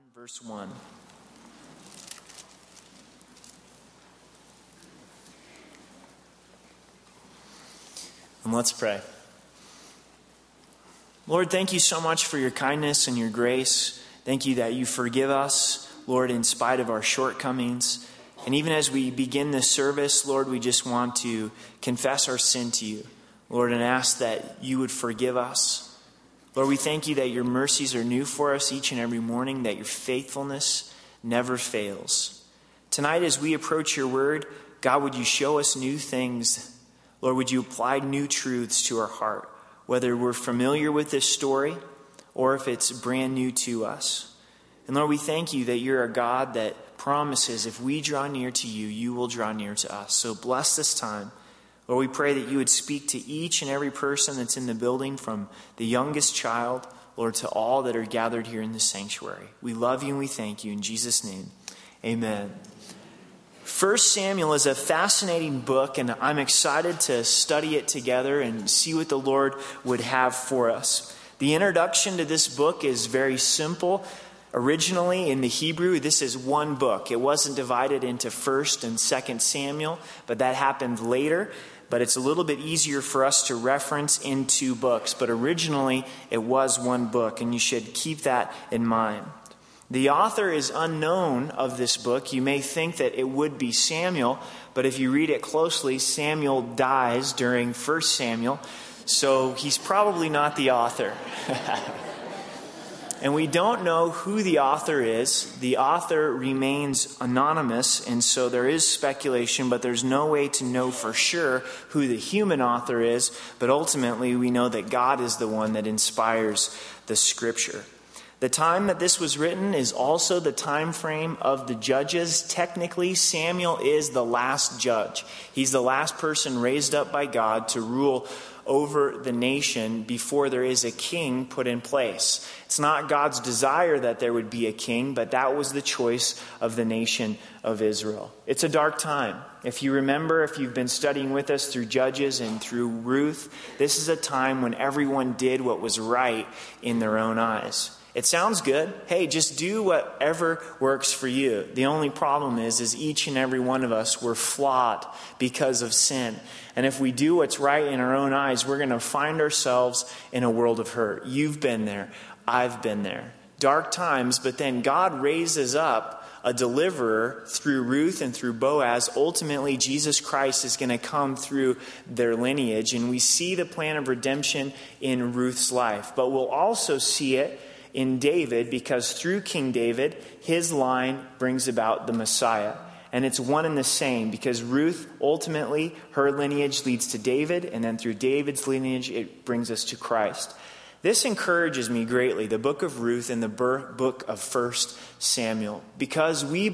verse 1. And let's pray. Lord, thank you so much for your kindness and your grace. Thank you that you forgive us, Lord, in spite of our shortcomings. And even as we begin this service, Lord, we just want to confess our sin to you, Lord, and ask that you would forgive us. Lord, we thank you that your mercies are new for us each and every morning, that your faithfulness never fails. Tonight, as we approach your word, God, would you show us new things? Lord, would you apply new truths to our heart, whether we're familiar with this story or if it's brand new to us. And Lord, we thank you that you're a God that promises if we draw near to you, you will draw near to us. So bless this time. Lord, we pray that you would speak to each and every person that's in the building, from the youngest child, Lord, to all that are gathered here in the sanctuary. We love you and we thank you. In Jesus' name, amen. 1 Samuel is a fascinating book, and I'm excited to study it together and see what the Lord would have for us. The introduction to this book is very simple. Originally, in the Hebrew, this is one book. It wasn't divided into 1st and 2nd Samuel, but that happened later. But it's a little bit easier for us to reference in two books. But originally, it was one book, and you should keep that in mind. The author is unknown of this book. You may think that it would be Samuel, but if you read it closely, Samuel dies during 1 Samuel, so he's probably not the author. And we don't know who the author is. The author remains anonymous, and so there is speculation, but there's no way to know for sure who the human author is. But ultimately, we know that God is the one that inspires the scripture. The time that this was written is also the time frame of the judges. Technically, Samuel is the last judge. He's the last person raised up by God to rule over the nation before there is a king put in place. It's not God's desire that there would be a king, but that was the choice of the nation of Israel. It's a dark time. If you remember, if you've been studying with us through Judges and through Ruth, this is a time when everyone did what was right in their own eyes. It sounds good. Hey, just do whatever works for you. The only problem is each and every one of us were flawed because of sin. And if we do what's right in our own eyes, we're going to find ourselves in a world of hurt. You've been there. I've been there. Dark times, but then God raises up a deliverer through Ruth and through Boaz. Ultimately, Jesus Christ is going to come through their lineage. And we see the plan of redemption in Ruth's life. But we'll also see it in David, because through King David, his line brings about the Messiah. And it's one and the same, because Ruth, ultimately, her lineage leads to David, and then through David's lineage, it brings us to Christ. This encourages me greatly, the book of Ruth and the book of 1 Samuel, because we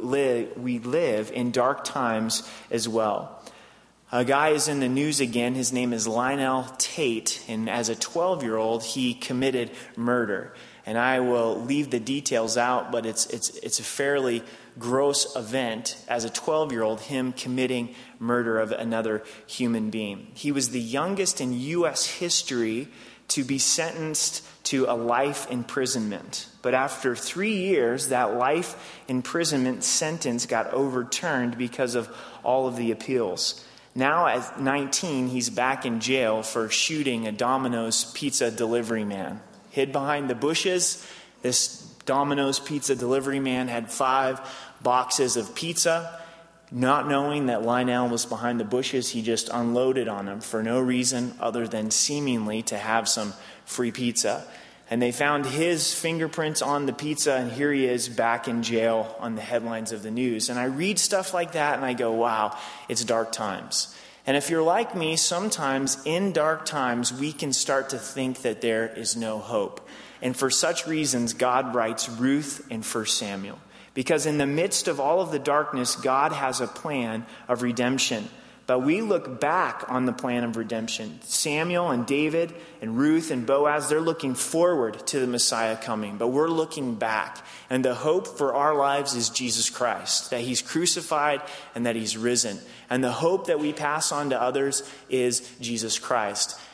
live in dark times as well. A guy is in the news again. His name is Lionel Tate, and as a 12-year-old, he committed murder. And I will leave the details out, but it's a fairly gross event. As a 12-year-old, him committing murder of another human being. He was the youngest in U.S. history to be sentenced to a life imprisonment. But after 3 years, that life imprisonment sentence got overturned because of all of the appeals. Now at 19, he's back in jail for shooting a Domino's pizza delivery man. Hid behind the bushes, this Domino's pizza delivery man had 5 boxes of pizza. Not knowing that Lionel was behind the bushes, he just unloaded on him for no reason other than seemingly to have some free pizza. And they found his fingerprints on the pizza, and here he is back in jail on the headlines of the news. And I read stuff like that and I go, wow, it's dark times. And if you're like me, sometimes in dark times, we can start to think that there is no hope. And for such reasons, God writes Ruth and 1 Samuel. Because in the midst of all of the darkness, God has a plan of redemption. But we look back on the plan of redemption. Samuel and David and Ruth and Boaz, they're looking forward to the Messiah coming. But we're looking back. And the hope for our lives is Jesus Christ. That he's crucified and that he's risen. And the hope that we pass on to others is Jesus Christ.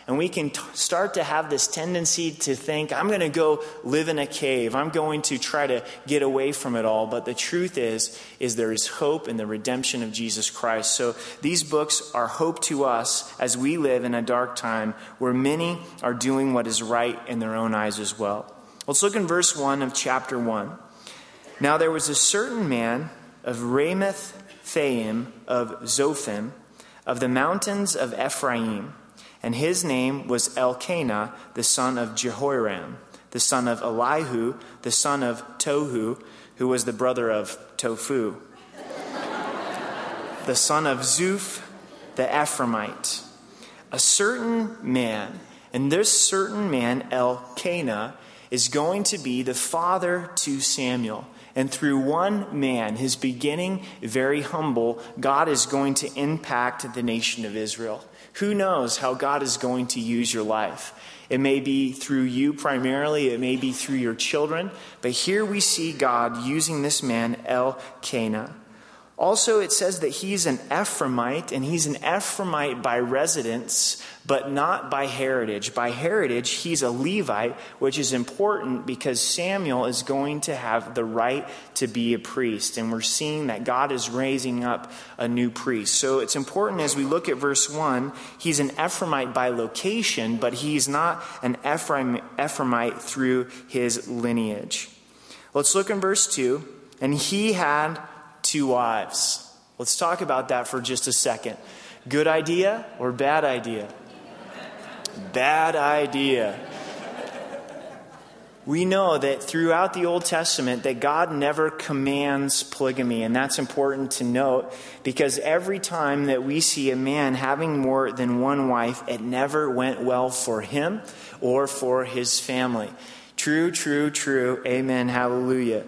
And we can start to have this tendency to think, I'm going to go live in a cave. I'm going to try to get away from it all. But the truth is there is hope in the redemption of Jesus Christ. So these books are hope to us as we live in a dark time where many are doing what is right in their own eyes as well. Let's look in verse 1 of chapter 1. Now there was a certain man of Ramathaim of Zophim, of the mountains of Ephraim, and his name was Elkanah, the son of Jehoram, the son of Elihu, the son of Tohu, who was the brother of Tophu, the son of Zuph, the Ephraimite. A certain man, and this certain man, Elkanah, is going to be the father to Samuel. And through one man, his beginning very humble, God is going to impact the nation of Israel. Who knows how God is going to use your life? It may be through you primarily. It may be through your children. But here we see God using this man, Elkanah. Also, it says that he's an Ephraimite, and he's an Ephraimite by residence, but not by heritage. By heritage, he's a Levite, which is important because Samuel is going to have the right to be a priest. And we're seeing that God is raising up a new priest. So it's important as we look at verse 1, he's an Ephraimite by location, but he's not an Ephraimite through his lineage. Let's look in verse 2. And he had 2 wives. Let's talk about that for just a second. Good idea or bad idea? Bad idea. We know that throughout the Old Testament that God never commands polygamy, and that's important to note because every time that we see a man having more than one wife, it never went well for him or for his family. True, true, true. Amen. Hallelujah.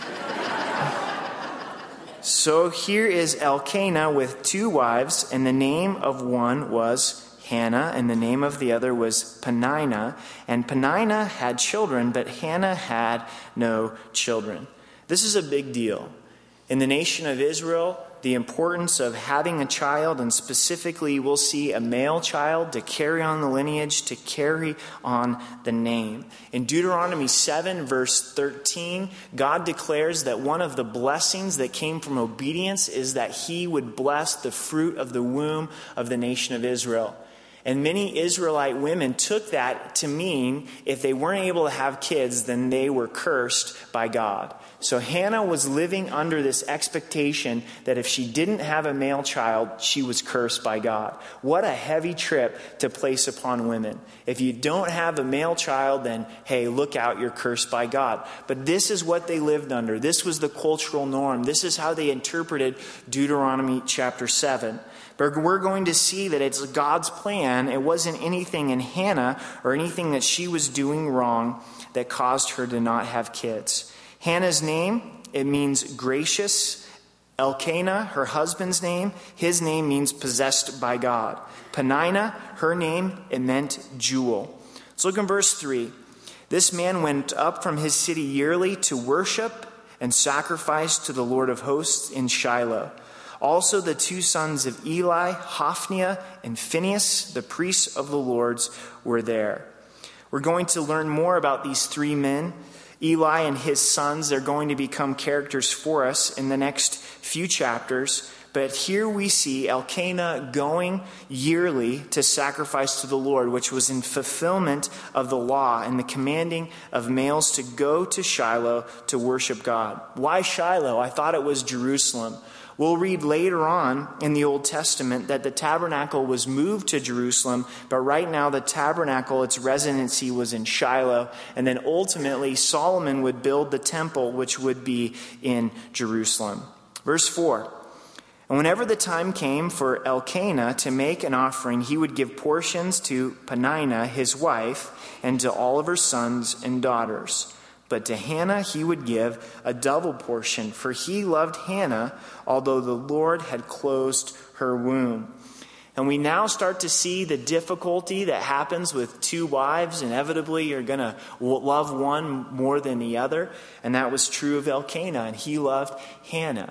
So here is Elkanah with 2 wives, and the name of one was Hannah, and the name of the other was Peninnah. And Peninnah had children, but Hannah had no children. This is a big deal. In the nation of Israel, the importance of having a child, and specifically we'll see a male child to carry on the lineage, to carry on the name. In Deuteronomy 7 verse 13, God declares that one of the blessings that came from obedience is that he would bless the fruit of the womb of the nation of Israel. And many Israelite women took that to mean if they weren't able to have kids, then they were cursed by God. So Hannah was living under this expectation that if she didn't have a male child, she was cursed by God. What a heavy trip to place upon women. If you don't have a male child, then hey, look out, you're cursed by God. But this is what they lived under. This was the cultural norm. This is how they interpreted Deuteronomy chapter 7. But we're going to see that it's God's plan. It wasn't anything in Hannah or anything that she was doing wrong that caused her to not have kids. Hannah's name, it means gracious. Elkanah, her husband's name, his name means possessed by God. Peninnah, her name, it meant jewel. Let's look in verse 3. This man went up from his city yearly to worship and sacrifice to the Lord of hosts in Shiloh. Also the 2 sons of Eli, Hophni and Phinehas, the priests of the Lord's, were there. We're going to learn more about these 3 men. Eli and his sons, they're going to become characters for us in the next few chapters. But here we see Elkanah going yearly to sacrifice to the Lord, which was in fulfillment of the law and the commanding of males to go to Shiloh to worship God. Why Shiloh? I thought it was Jerusalem. We'll read later on in the Old Testament that the tabernacle was moved to Jerusalem, but right now the tabernacle, its residency was in Shiloh, and then ultimately Solomon would build the temple, which would be in Jerusalem. Verse 4, and whenever the time came for Elkanah to make an offering, he would give portions to Peninnah, his wife, and to all of her sons and daughters. But to Hannah he would give a double portion, for he loved Hannah, although the Lord had closed her womb. And we now start to see the difficulty that happens with 2 wives. Inevitably, you're going to love one more than the other. And that was true of Elkanah, and he loved Hannah.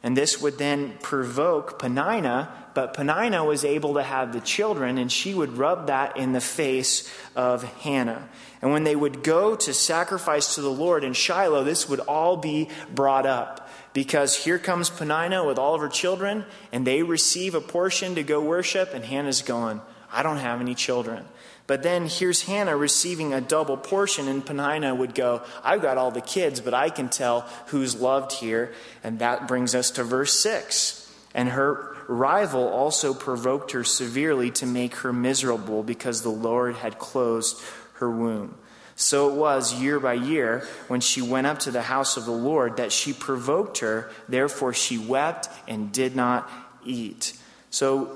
And this would then provoke Peninnah, but Peninnah was able to have the children, and she would rub that in the face of Hannah. And when they would go to sacrifice to the Lord in Shiloh, this would all be brought up. Because here comes Peninnah with all of her children, and they receive a portion to go worship, and Hannah's going, I don't have any children. But then here's Hannah receiving a double portion, and Peninnah would go, I've got all the kids, but I can tell who's loved here. And that brings us to verse 6. And her rival also provoked her severely to make her miserable, because the Lord had closed her womb. So it was year by year when she went up to the house of the Lord that she provoked her. Therefore she wept and did not eat. So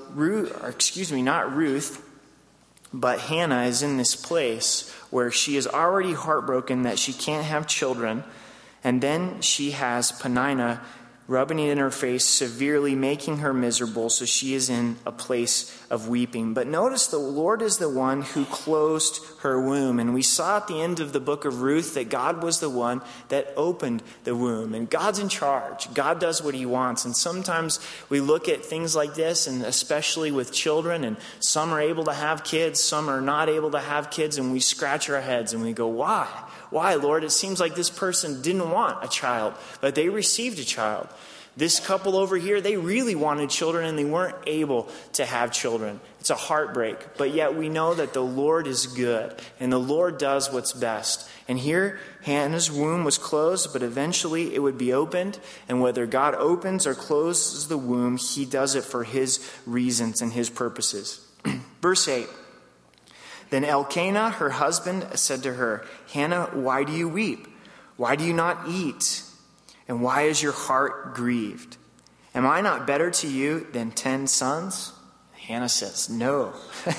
not Ruth, but Hannah is in this place where she is already heartbroken that she can't have children. And then she has Peninnah rubbing it in her face severely, making her miserable. So she is in a place of weeping. But notice the Lord is the one who closed her womb. And we saw at the end of the book of Ruth that God was the one that opened the womb. And God's in charge. God does what he wants. And sometimes we look at things like this, and especially with children, and some are able to have kids, some are not able to have kids, and we scratch our heads and we go, why? Why, Lord? It seems like this person didn't want a child, but they received a child. This couple over here, they really wanted children and they weren't able to have children. It's a heartbreak. But yet we know that the Lord is good and the Lord does what's best. And here, Hannah's womb was closed, but eventually it would be opened. And whether God opens or closes the womb, he does it for his reasons and his purposes. Verse 8. Then Elkanah, her husband, said to her, Hannah, why do you weep? Why do you not eat? And why is your heart grieved? Am I not better to you than 10 sons? Hannah says, no.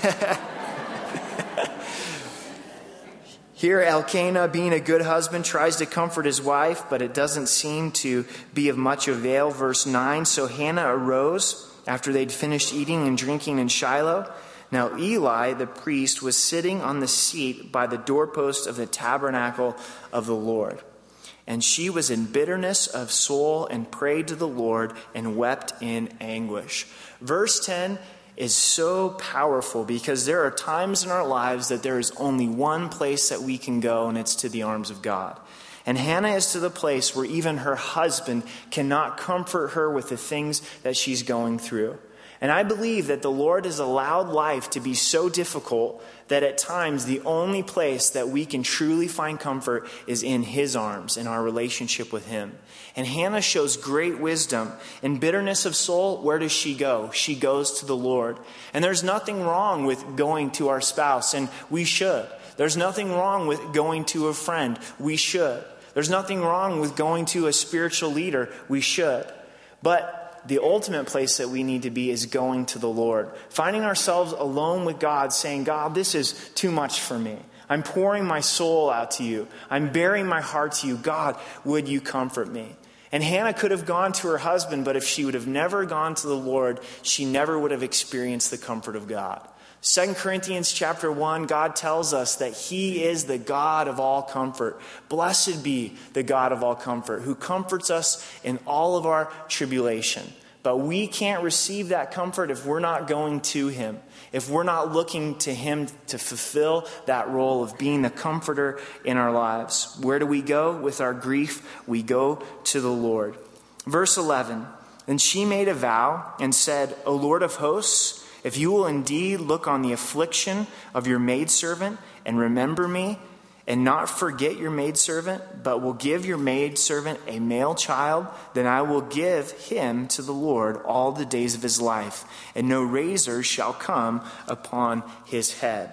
Here Elkanah, being a good husband, tries to comfort his wife, but it doesn't seem to be of much avail. Verse 9, so Hannah arose after they'd finished eating and drinking in Shiloh. Now Eli, the priest, was sitting on the seat by the doorpost of the tabernacle of the Lord. And she was in bitterness of soul and prayed to the Lord and wept in anguish. Verse 10 is so powerful because there are times in our lives that there is only one place that we can go, and it's to the arms of God. And Hannah is to the place where even her husband cannot comfort her with the things that she's going through. And I believe that the Lord has allowed life to be so difficult that at times the only place that we can truly find comfort is in his arms, in our relationship with him. And Hannah shows great wisdom. In bitterness of soul, where does she go? She goes to the Lord. And there's nothing wrong with going to our spouse, and we should. There's nothing wrong with going to a friend. We should. There's nothing wrong with going to a spiritual leader. We should. But the ultimate place that we need to be is going to the Lord. Finding ourselves alone with God, saying, God, this is too much for me. I'm pouring my soul out to you. I'm bearing my heart to you. God, would you comfort me? And Hannah could have gone to her husband, but if she would have never gone to the Lord, she never would have experienced the comfort of God. 2 Corinthians chapter 1, God tells us that he is the God of all comfort. Blessed be the God of all comfort, who comforts us in all of our tribulation. But we can't receive that comfort if we're not going to him, if we're not looking to him to fulfill that role of being the comforter in our lives. Where do we go with our grief? We go to the Lord. Verse 11, then she made a vow and said, O Lord of hosts, if you will indeed look on the affliction of your maidservant and remember me, and not forget your maidservant, but will give your maidservant a male child, then I will give him to the Lord all the days of his life, and no razor shall come upon his head.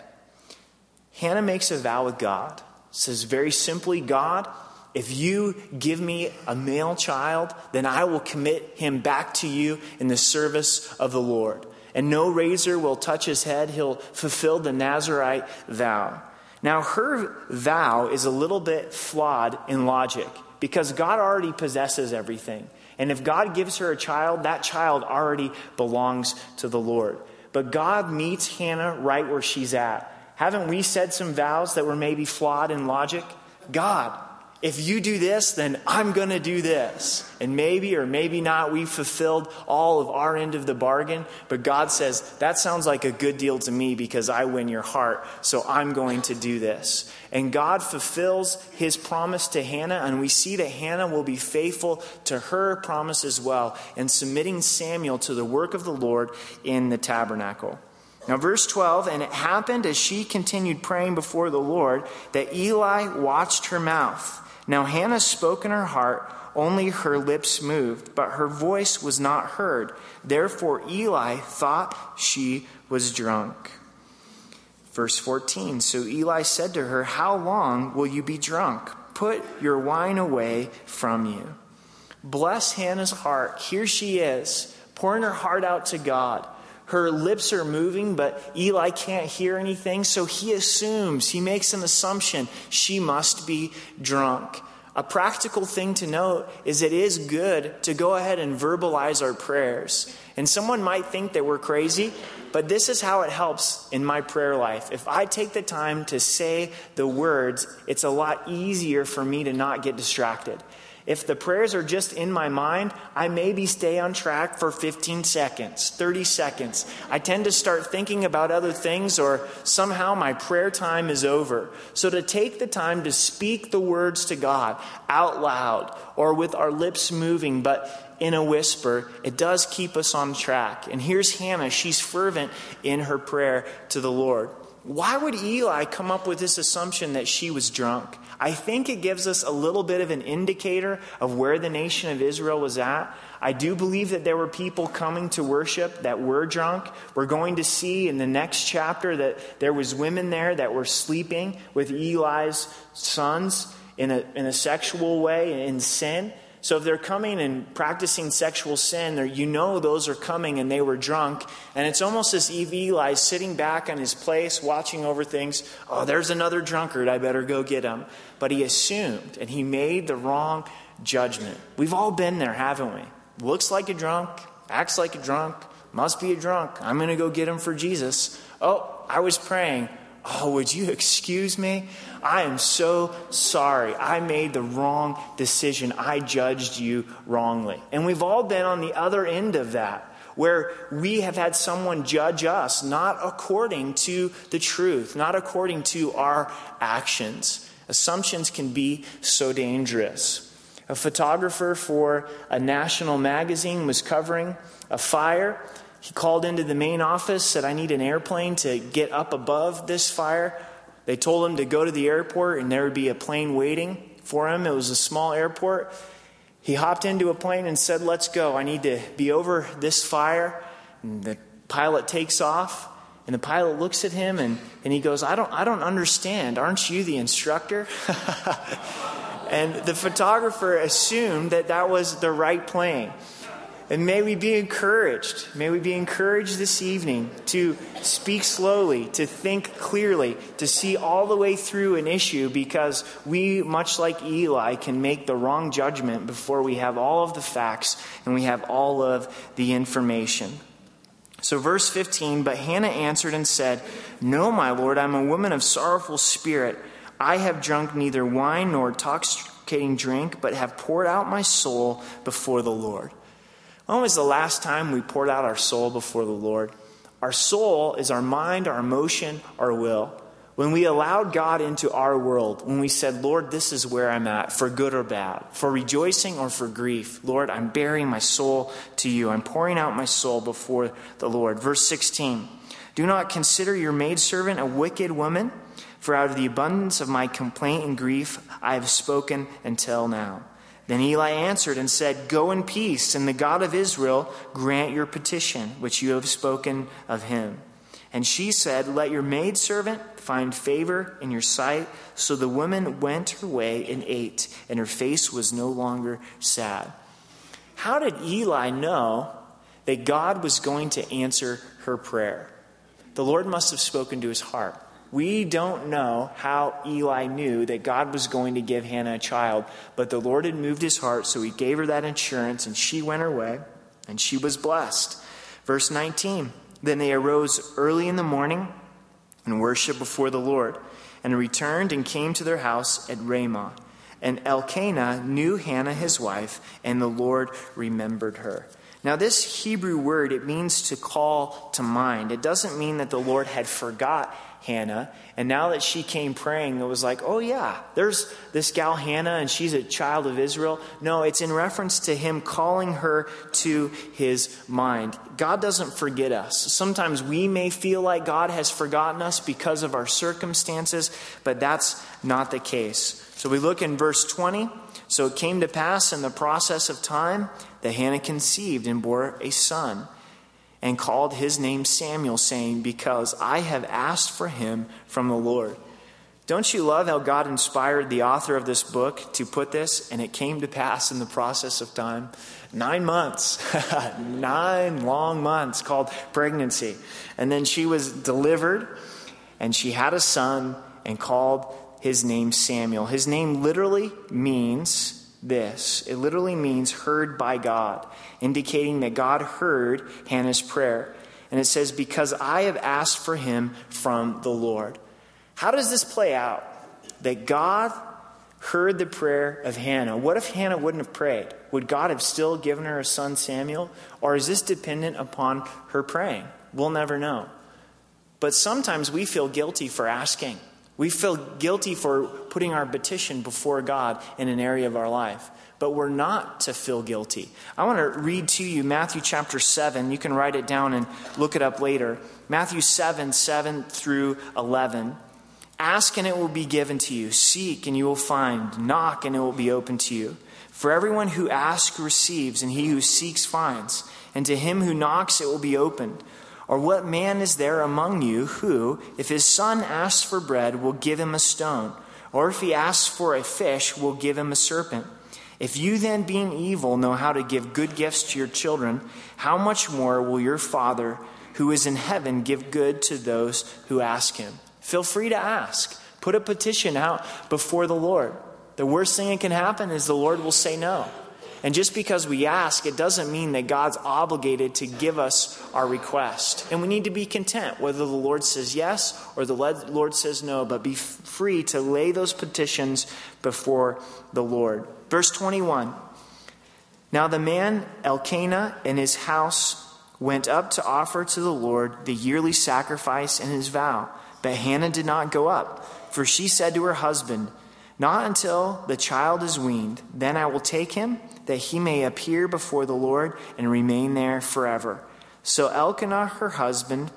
Hannah makes a vow with God. Says very simply, God, if you give me a male child, then I will commit him back to you in the service of the Lord. And no razor will touch his head. He'll fulfill the Nazirite vow. Now, her vow is a little bit flawed in logic because God already possesses everything. And if God gives her a child, that child already belongs to the Lord. But God meets Hannah right where she's at. Haven't we said some vows that were maybe flawed in logic? God, if you do this, then I'm going to do this. And maybe or maybe not, we fulfilled all of our end of the bargain. But God says, that sounds like a good deal to me because I win your heart. So I'm going to do this. And God fulfills his promise to Hannah. And we see that Hannah will be faithful to her promise as well, and submitting Samuel to the work of the Lord in the tabernacle. Now, verse 12, and it happened as she continued praying before the Lord that Eli watched her mouth. Now Hannah spoke in her heart, only her lips moved, but her voice was not heard. Therefore Eli thought she was drunk. Verse 14, so Eli said to her, how long will you be drunk? Put your wine away from you. Bless Hannah's heart. Here she is, pouring her heart out to God. Her lips are moving, but Eli can't hear anything, so he makes an assumption, she must be drunk. A practical thing to note is it is good to go ahead and verbalize our prayers. And someone might think that we're crazy, but this is how it helps in my prayer life. If I take the time to say the words, it's a lot easier for me to not get distracted. If the prayers are just in my mind, I maybe stay on track for 15 seconds, 30 seconds. I tend to start thinking about other things, or somehow my prayer time is over. So to take the time to speak the words to God out loud or with our lips moving, but in a whisper, it does keep us on track. And here's Hannah. She's fervent in her prayer to the Lord. Why would Eli come up with this assumption that she was drunk? I think it gives us a little bit of an indicator of where the nation of Israel was at. I do believe that there were people coming to worship that were drunk. We're going to see in the next chapter that there was women there that were sleeping with Eli's sons in a sexual way, in sin. So if they're coming and practicing sexual sin, those are coming and they were drunk. And it's almost as if Eli's sitting back on his place, watching over things. Oh, there's another drunkard. I better go get him. But he assumed, and he made the wrong judgment. We've all been there, haven't we? Looks like a drunk, acts like a drunk, must be a drunk. I'm going to go get him for Jesus. Oh, I was praying. Oh, would you excuse me? I am so sorry. I made the wrong decision. I judged you wrongly. And we've all been on the other end of that, where we have had someone judge us not according to the truth, not according to our actions. Assumptions can be so dangerous. A photographer for a national magazine was covering a fire. He called into the main office, said, I need an airplane to get up above this fire. They told him to go to the airport and there would be a plane waiting for him. It was a small airport. He hopped into a plane and said, let's go. I need to be over this fire. And the pilot takes off, and the pilot looks at him and he goes, I don't understand. Aren't you the instructor? And the photographer assumed that was the right plane. And may we be encouraged. May we be encouraged this evening to speak slowly, to think clearly, to see all the way through an issue, because we, much like Eli, can make the wrong judgment before we have all of the facts and we have all of the information. So verse 15, but Hannah answered and said, no, my Lord, I'm a woman of sorrowful spirit. I have drunk neither wine nor intoxicating drink, but have poured out my soul before the Lord. When was the last time we poured out our soul before the Lord? Our soul is our mind, our emotion, our will. When we allowed God into our world, when we said, Lord, this is where I'm at, for good or bad, for rejoicing or for grief. Lord, I'm bearing my soul to you. I'm pouring out my soul before the Lord. Verse 16, do not consider your maidservant a wicked woman, for out of the abundance of my complaint and grief I have spoken until now. Then Eli answered and said, go in peace, and the God of Israel grant your petition, which you have spoken of him. And she said, let your maidservant find favor in your sight. So the woman went her way and ate, and her face was no longer sad. How did Eli know that God was going to answer her prayer? The Lord must have spoken to his heart. We don't know how Eli knew that God was going to give Hannah a child, but the Lord had moved his heart, so he gave her that assurance, and she went her way, and she was blessed. Verse 19, then they arose early in the morning and worshiped before the Lord, and returned and came to their house at Ramah. And Elkanah knew Hannah his wife, and the Lord remembered her. Now this Hebrew word, it means to call to mind. It doesn't mean that the Lord had forgot Hannah, and now that she came praying, it was like, oh yeah, there's this gal Hannah, and she's a child of Israel. No, it's in reference to him calling her to his mind. God doesn't forget us. Sometimes we may feel like God has forgotten us because of our circumstances, but that's not the case. So we look in verse 20. So it came to pass in the process of time that Hannah conceived and bore a son, and called his name Samuel, saying, because I have asked for him from the Lord. Don't you love how God inspired the author of this book to put this? And it came to pass in the process of time. 9 months. 9 long months called pregnancy. And then she was delivered, and she had a son, and called his name Samuel. His name literally means this. It literally means heard by God, indicating that God heard Hannah's prayer. And it says, because I have asked for him from the Lord. How does this play out? That God heard the prayer of Hannah. What if Hannah wouldn't have prayed? Would God have still given her a son Samuel? Or is this dependent upon her praying? We'll never know. But sometimes we feel guilty for asking. We feel guilty for putting our petition before God in an area of our life. But we're not to feel guilty. I want to read to you Matthew chapter 7. You can write it down and look it up later. Matthew 7 through 11. Ask and it will be given to you. Seek and you will find. Knock and it will be opened to you. For everyone who asks receives, and he who seeks finds. And to him who knocks it will be opened. Or what man is there among you who, if his son asks for bread, will give him a stone? Or if he asks for a fish, will give him a serpent? If you then, being evil, know how to give good gifts to your children, how much more will your Father who is in heaven give good to those who ask him? Feel free to ask. Put a petition out before the Lord. The worst thing that can happen is the Lord will say no. And just because we ask, it doesn't mean that God's obligated to give us our request. And we need to be content whether the Lord says yes or the Lord says no, but be free to lay those petitions before the Lord. Verse 21. Now the man Elkanah and his house went up to offer to the Lord the yearly sacrifice and his vow. But Hannah did not go up, for she said to her husband, not until the child is weaned, then I will take him, that he may appear before the Lord and remain there forever. So Elkanah, her husband,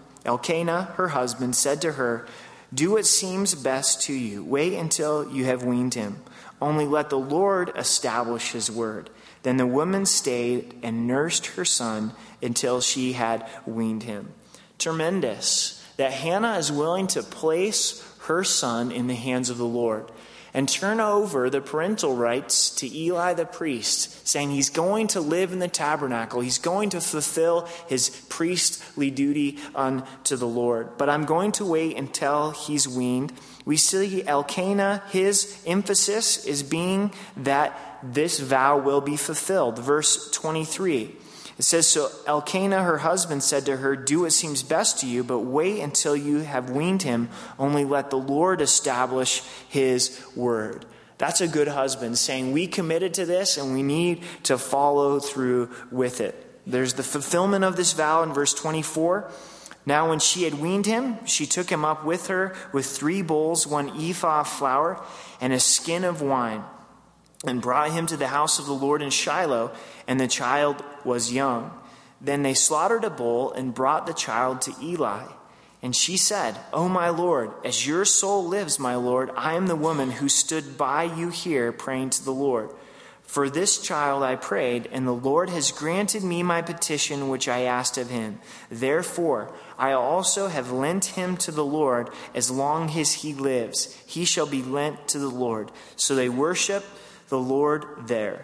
said to her, do what seems best to you. Wait until you have weaned him. Only let the Lord establish his word. Then the woman stayed and nursed her son until she had weaned him. Tremendous that Hannah is willing to place her son in the hands of the Lord and turn over the parental rights to Eli the priest, saying he's going to live in the tabernacle. He's going to fulfill his priestly duty unto the Lord. But I'm going to wait until he's weaned. We see Elkanah, his emphasis is being that this vow will be fulfilled. Verse 23. It says, so Elkanah, her husband, said to her, do what seems best to you, but wait until you have weaned him. Only let the Lord establish his word. That's a good husband saying, we committed to this and we need to follow through with it. There's the fulfillment of this vow in verse 24. Now when she had weaned him, she took him up with her with 3 bowls, 1 ephah of flour, and a skin of wine, and brought him to the house of the Lord in Shiloh, and the child was young. Then they slaughtered a bull and brought the child to Eli. And she said, O my Lord, as your soul lives, my Lord, I am the woman who stood by you here praying to the Lord. For this child I prayed, and the Lord has granted me my petition which I asked of him. Therefore, I also have lent him to the Lord as long as he lives. He shall be lent to the Lord. So they worship the Lord there.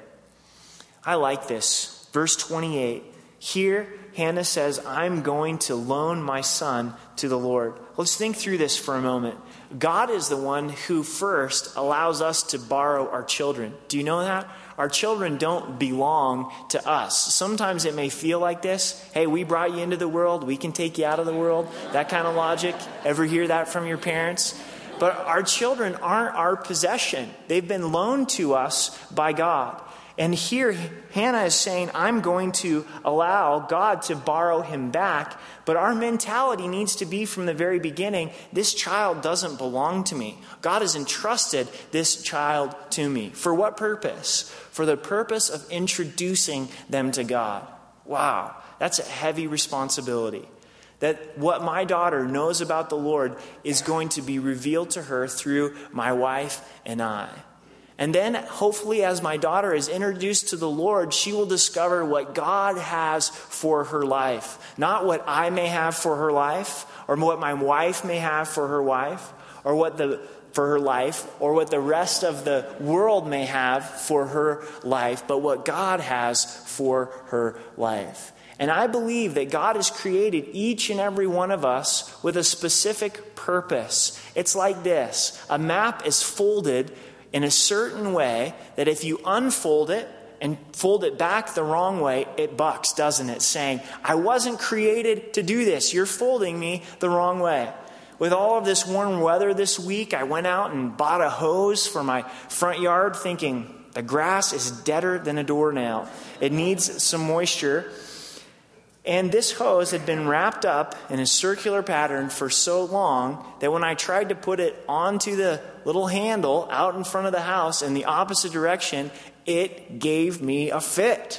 I like this. Verse 28. Here, Hannah says, I'm going to loan my son to the Lord. Let's think through this for a moment. God is the one who first allows us to borrow our children. Do you know that? Our children don't belong to us. Sometimes it may feel like this. Hey, we brought you into the world. We can take you out of the world. That kind of logic. Ever hear that from your parents? But our children aren't our possession. They've been loaned to us by God. And here, Hannah is saying, I'm going to allow God to borrow him back. But our mentality needs to be from the very beginning, this child doesn't belong to me. God has entrusted this child to me. For what purpose? For the purpose of introducing them to God. Wow, that's a heavy responsibility. That what my daughter knows about the Lord is going to be revealed to her through my wife and I. And then, hopefully, as my daughter is introduced to the Lord, she will discover what God has for her life. Not what I may have for her life, or what my wife may have for her life, or what the rest of the world may have for her life, but what God has for her life. And I believe that God has created each and every one of us with a specific purpose. It's like this. A map is folded in a certain way that if you unfold it and fold it back the wrong way, it bucks, doesn't it? Saying, I wasn't created to do this. You're folding me the wrong way. With all of this warm weather this week, I went out and bought a hose for my front yard thinking the grass is deader than a doornail. It needs some moisture. And this hose had been wrapped up in a circular pattern for so long that when I tried to put it onto the little handle out in front of the house in the opposite direction, it gave me a fit.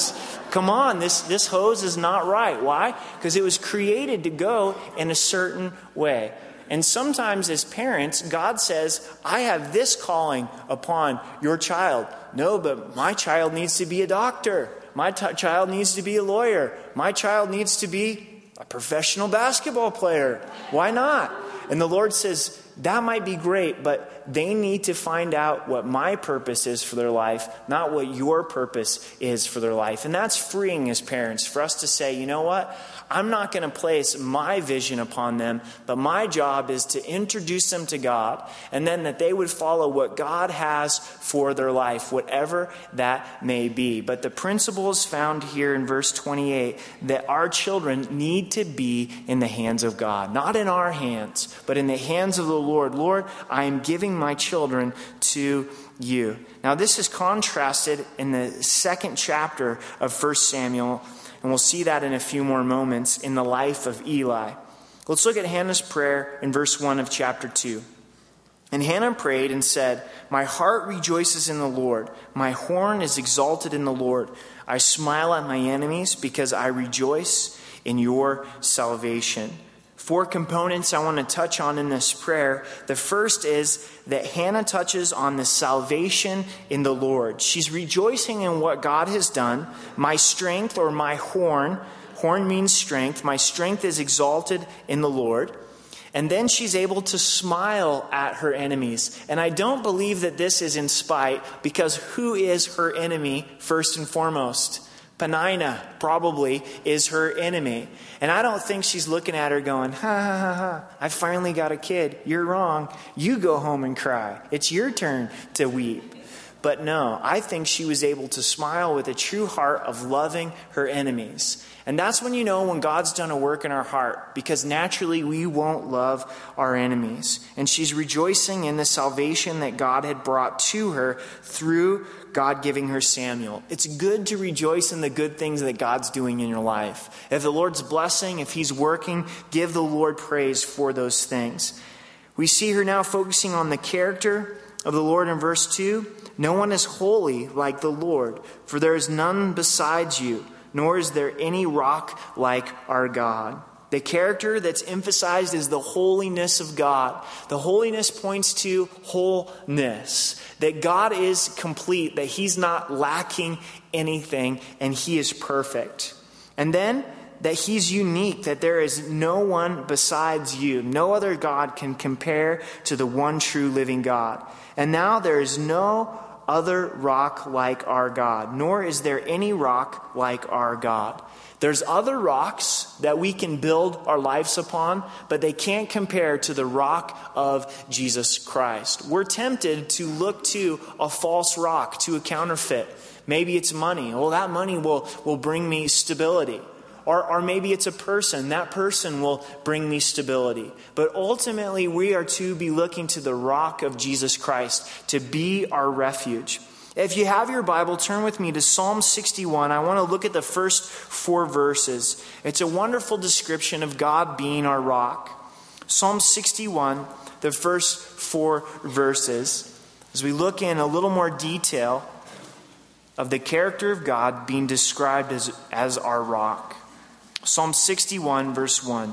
Come on, this hose is not right. Why? Because it was created to go in a certain way. And sometimes as parents, God says, I have this calling upon your child. No, but my child needs to be a doctor. My child needs to be a lawyer. My child needs to be a professional basketball player. Why not? And the Lord says, that might be great, but they need to find out what my purpose is for their life, not what your purpose is for their life. And that's freeing as parents for us to say, you know what? I'm not going to place my vision upon them, but my job is to introduce them to God, and then that they would follow what God has for their life, whatever that may be. But the principle is found here in verse 28 that our children need to be in the hands of God, not in our hands, but in the hands of the Lord. Lord, I am giving my children to you. Now, this is contrasted in the second chapter of 1 Samuel. And we'll see that in a few more moments in the life of Eli. Let's look at Hannah's prayer in verse 1 of chapter 2. And Hannah prayed and said, my heart rejoices in the Lord. My horn is exalted in the Lord. I smile at my enemies because I rejoice in your salvation. 4 components I want to touch on in this prayer. The first is that Hannah touches on the salvation in the Lord. She's rejoicing in what God has done. My strength, or my horn means strength. My strength is exalted in the Lord. And then she's able to smile at her enemies. And I don't believe that this is in spite, because who is her enemy first and foremost? Penina probably is her enemy. And I don't think she's looking at her going, ha, ha, ha, ha, I finally got a kid. You're wrong. You go home and cry. It's your turn to weep. But no, I think she was able to smile with a true heart of loving her enemies. And that's when you know when God's done a work in our heart, because naturally we won't love our enemies. And she's rejoicing in the salvation that God had brought to her through God giving her Samuel. It's good to rejoice in the good things that God's doing in your life. If the Lord's blessing, if he's working, give the Lord praise for those things. We see her now focusing on the character of the Lord in verse 2. No one is holy like the Lord, for there is none besides you, nor is there any rock like our God. The character that's emphasized is the holiness of God. The holiness points to wholeness. That God is complete, that he's not lacking anything, and he is perfect. And then that he's unique, that there is no one besides you. No other God can compare to the one true living God. And now there is no other rock like our God, nor is there any rock like our God. There's other rocks that we can build our lives upon, but they can't compare to the rock of Jesus Christ. We're tempted to look to a false rock, to a counterfeit. Maybe it's money. Well, that money will bring me stability. Or maybe it's a person. That person will bring me stability. But ultimately, we are to be looking to the rock of Jesus Christ to be our refuge. If you have your Bible, turn with me to Psalm 61. I want to look at the first 4 verses. It's a wonderful description of God being our rock. Psalm 61, the first 4 verses, as we look in a little more detail of the character of God being described as our rock. Psalm 61, verse 1.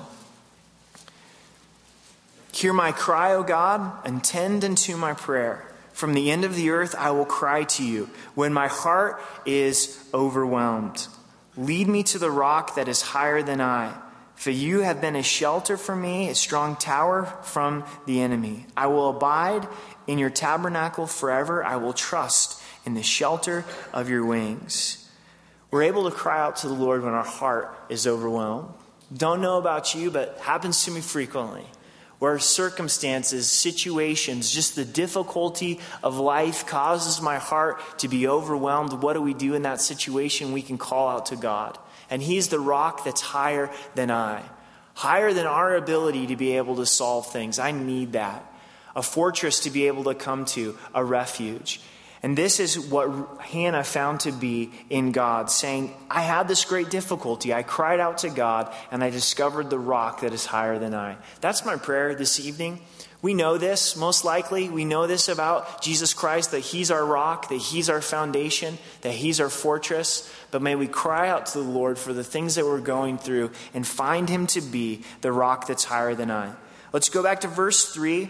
Hear my cry, O God, and tend unto my prayer. From the end of the earth I will cry to you when my heart is overwhelmed. Lead me to the rock that is higher than I. For you have been a shelter for me, a strong tower from the enemy. I will abide in your tabernacle forever. I will trust in the shelter of your wings. We're able to cry out to the Lord when our heart is overwhelmed. Don't know about you, but happens to me frequently. Where circumstances, situations, just the difficulty of life causes my heart to be overwhelmed. What do we do in that situation? We can call out to God. And He's the rock that's higher than I. Higher than our ability to be able to solve things. I need that. A fortress to be able to come to, a refuge. And this is what Hannah found to be in God, saying, I had this great difficulty. I cried out to God, and I discovered the rock that is higher than I. That's my prayer this evening. We know this, most likely. We know this about Jesus Christ, that He's our rock, that He's our foundation, that He's our fortress. But may we cry out to the Lord for the things that we're going through and find Him to be the rock that's higher than I. Let's go back to verse 3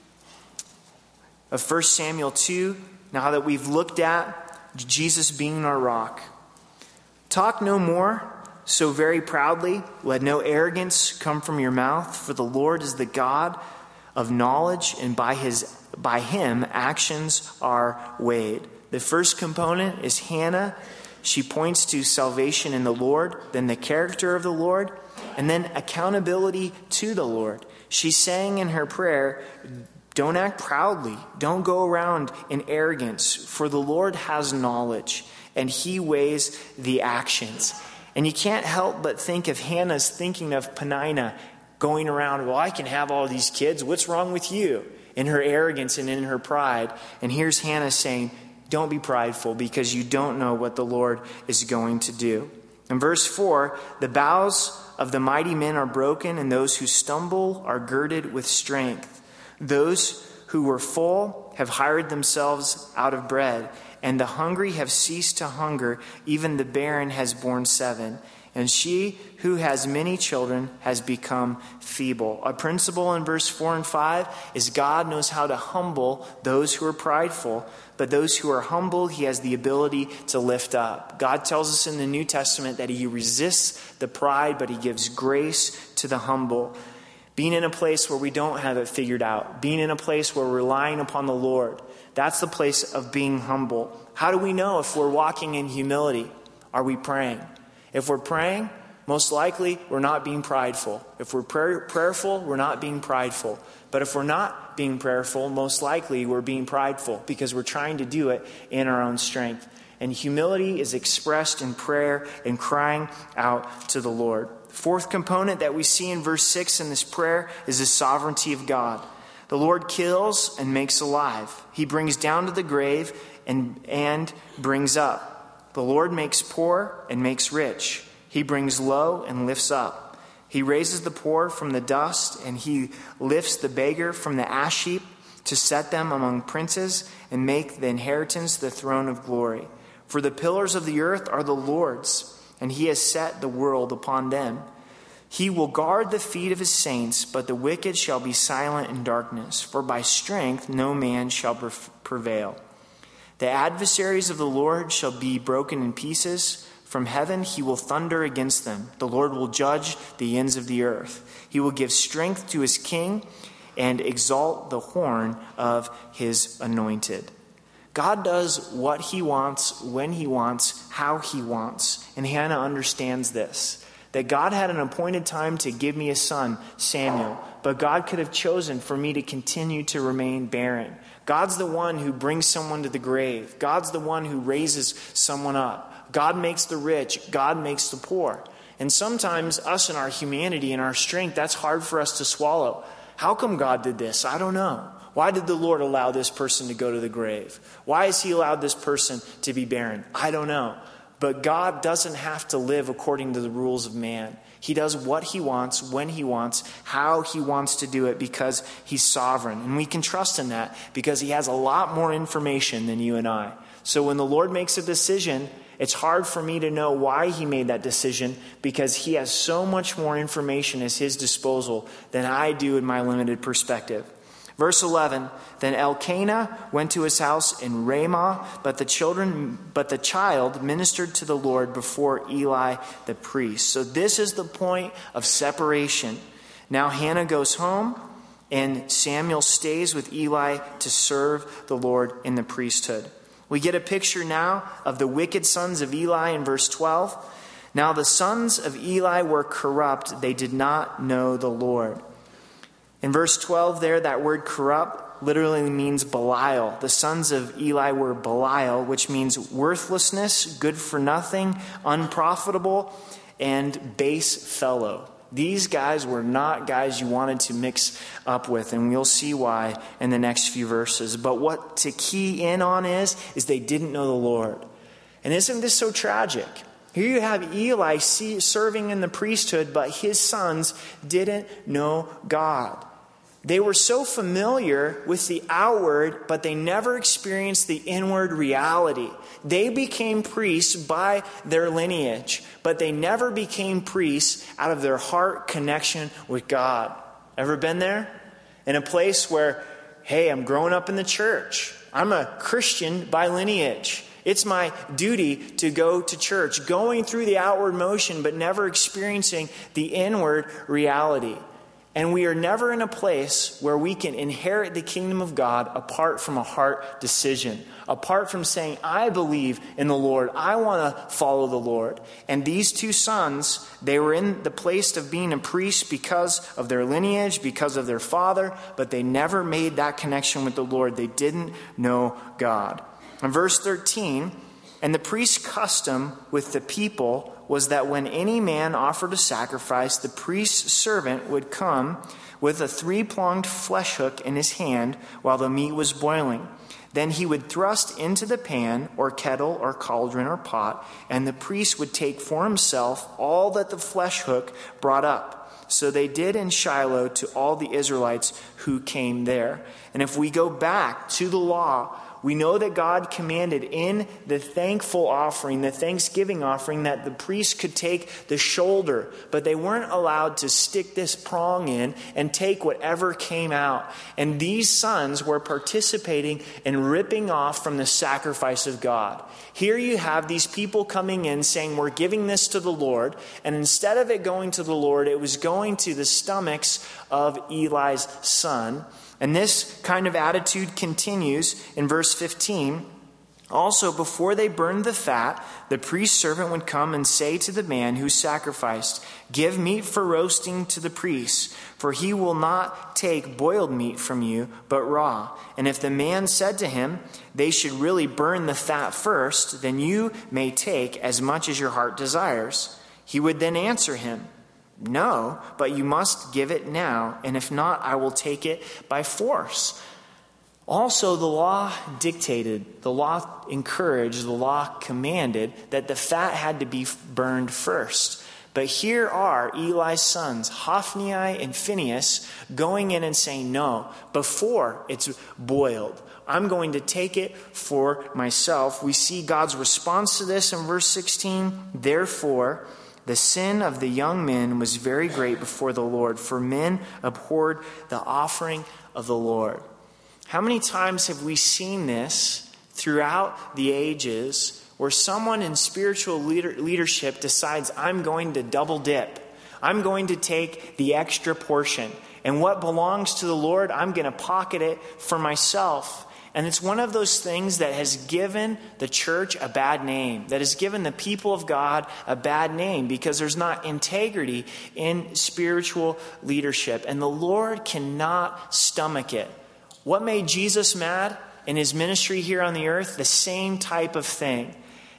of 1 Samuel 2. Now that we've looked at Jesus being our rock. Talk no more so very proudly. Let no arrogance come from your mouth. For the Lord is the God of knowledge, and by Him actions are weighed. The first component is Hannah. She points to salvation in the Lord, then the character of the Lord, and then accountability to the Lord. She's saying in her prayer, don't act proudly. Don't go around in arrogance, for the Lord has knowledge, and He weighs the actions. And you can't help but think of Hannah's thinking of Peninnah going around, well, I can have all these kids. What's wrong with you? In her arrogance and in her pride. And here's Hannah saying, don't be prideful, because you don't know what the Lord is going to do. In verse 4, the bows of the mighty men are broken, and those who stumble are girded with strength. Those who were full have hired themselves out of bread, and the hungry have ceased to hunger. Even the barren has borne 7, and she who has many children has become feeble. A principle in verse 4 and 5 is God knows how to humble those who are prideful, but those who are humble, He has the ability to lift up. God tells us in the New Testament that He resists the pride, but He gives grace to the humble. Being in a place where we don't have it figured out. Being in a place where we're relying upon the Lord. That's the place of being humble. How do we know if we're walking in humility? Are we praying? If we're praying, most likely we're not being prideful. If we're prayerful, we're not being prideful. But if we're not being prayerful, most likely we're being prideful because we're trying to do it in our own strength. And humility is expressed in prayer and crying out to the Lord. Fourth component that we see in verse 6 in this prayer is the sovereignty of God. The Lord kills and makes alive. He brings down to the grave and brings up. The Lord makes poor and makes rich. He brings low and lifts up. He raises the poor from the dust, and He lifts the beggar from the ash heap to set them among princes and make the inheritance the throne of glory. For the pillars of the earth are the Lord's, and He has set the world upon them. He will guard the feet of His saints, but the wicked shall be silent in darkness, for by strength no man shall prevail. The adversaries of the Lord shall be broken in pieces. From heaven He will thunder against them. The Lord will judge the ends of the earth. He will give strength to His king and exalt the horn of His anointed. God does what He wants, when He wants, how He wants. And Hannah understands this. That God had an appointed time to give me a son, Samuel. But God could have chosen for me to continue to remain barren. God's the one who brings someone to the grave. God's the one who raises someone up. God makes the rich. God makes the poor. And sometimes us in our humanity and our strength, that's hard for us to swallow. How come God did this? I don't know. Why did the Lord allow this person to go to the grave? Why has he allowed this person to be barren? I don't know. But God doesn't have to live according to the rules of man. He does what he wants, when he wants, how he wants to do it because he's sovereign. And we can trust in that because he has a lot more information than you and I. So when the Lord makes a decision, it's hard for me to know why he made that decision because he has so much more information at his disposal than I do in my limited perspective. Verse 11, then Elkanah went to his house in Ramah, but the child ministered to the Lord before Eli the priest. So this is the point of separation. Now Hannah goes home, and Samuel stays with Eli to serve the Lord in the priesthood. We get a picture now of the wicked sons of Eli in verse 12. Now the sons of Eli were corrupt. They did not know the Lord. In verse 12 there, that word corrupt literally means Belial. The sons of Eli were Belial, which means worthlessness, good for nothing, unprofitable, and base fellow. These guys were not guys you wanted to mix up with, and we'll see why in the next few verses. But what to key in on is they didn't know the Lord. And isn't this so tragic? Here you have Eli serving in the priesthood, but his sons didn't know God. They were so familiar with the outward, but they never experienced the inward reality. They became priests by their lineage, but they never became priests out of their heart connection with God. Ever been there? In a place where, hey, I'm growing up in the church. I'm a Christian by lineage. It's my duty to go to church, going through the outward motion, but never experiencing the inward reality. And we are never in a place where we can inherit the kingdom of God apart from a heart decision, apart from saying, I believe in the Lord. I want to follow the Lord. And these two sons, they were in the place of being a priest because of their lineage, because of their father, but they never made that connection with the Lord. They didn't know God. In verse 13, and the priest's custom with the people was that when any man offered a sacrifice, the priest's servant would come with a 3-pronged flesh hook in his hand while the meat was boiling. Then he would thrust into the pan or kettle or cauldron or pot, and the priest would take for himself all that the flesh hook brought up. So they did in Shiloh to all the Israelites who came there. And if we go back to the law, we know that God commanded in the thankful offering, the thanksgiving offering, that the priest could take the shoulder, but they weren't allowed to stick this prong in and take whatever came out. And these sons were participating in ripping off from the sacrifice of God. Here you have these people coming in saying, we're giving this to the Lord. And instead of it going to the Lord, it was going to the stomachs of Eli's son. And this kind of attitude continues in verse 15. Also, before they burned the fat, the priest's servant would come and say to the man who sacrificed, give meat for roasting to the priest, for he will not take boiled meat from you, but raw. And if the man said to him, they should really burn the fat first, then you may take as much as your heart desires. He would then answer him, no, but you must give it now, and if not, I will take it by force. Also, the law dictated, the law encouraged, the law commanded that the fat had to be burned first. But here are Eli's sons, Hophni and Phinehas, going in and saying, no, before it's boiled, I'm going to take it for myself. We see God's response to this in verse 16. Therefore, the sin of the young men was very great before the Lord, for men abhorred the offering of the Lord. How many times have we seen this throughout the ages where someone in spiritual leadership decides, I'm going to double dip. I'm going to take the extra portion. And what belongs to the Lord, I'm going to pocket it for myself. And it's one of those things that has given the church a bad name, that has given the people of God a bad name, because there's not integrity in spiritual leadership. And the Lord cannot stomach it. What made Jesus mad in his ministry here on the earth? The same type of thing.